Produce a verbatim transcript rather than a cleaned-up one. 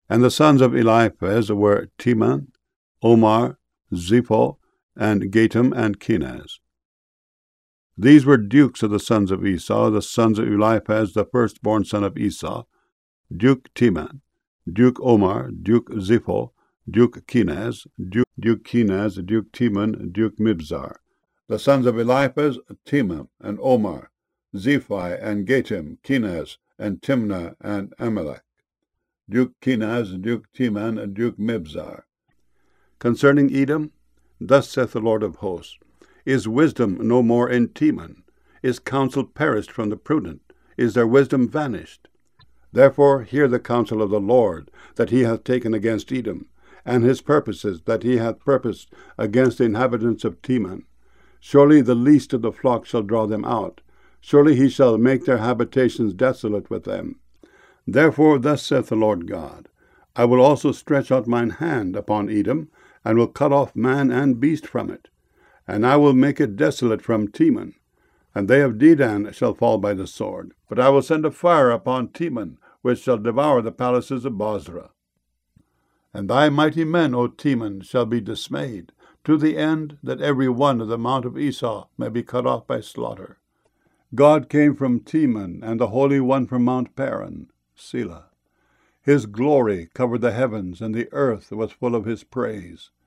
And the sons of Eliphaz were Teman, Omar, Zepho, and Gatam, and Kenaz. These were dukes of the sons of Esau, the sons of Eliphaz, the firstborn son of Esau, Duke Teman, Duke Omar, Duke Zepho, Duke Kenaz, Duke, Duke Kenaz, Duke Teman, Duke Mibzar. The sons of Eliphaz, Teman, and Omar, Zephi, and Gatam, Kenaz, and Timnah, and Amalek. Duke Kenaz, Duke Teman, and Duke Mibzar. Concerning Edom, thus saith the Lord of hosts, Is wisdom no more in Teman? Is counsel perished from the prudent? Is their wisdom vanished? Therefore hear the counsel of the Lord, that he hath taken against Edom, and his purposes that he hath purposed against the inhabitants of Teman. Surely the least of the flock shall draw them out. Surely he shall make their habitations desolate with them. Therefore thus saith the Lord God, I will also stretch out mine hand upon Edom, and will cut off man and beast from it. And I will make it desolate from Teman. And they of Dedan shall fall by the sword. But I will send a fire upon Teman, which shall devour the palaces of Bozrah. And thy mighty men, O Teman, shall be dismayed, to the end that every one of the mount of Esau may be cut off by slaughter. God came from Teman, and the Holy One from Mount Paran, Selah. His glory covered the heavens, and the earth was full of his praise.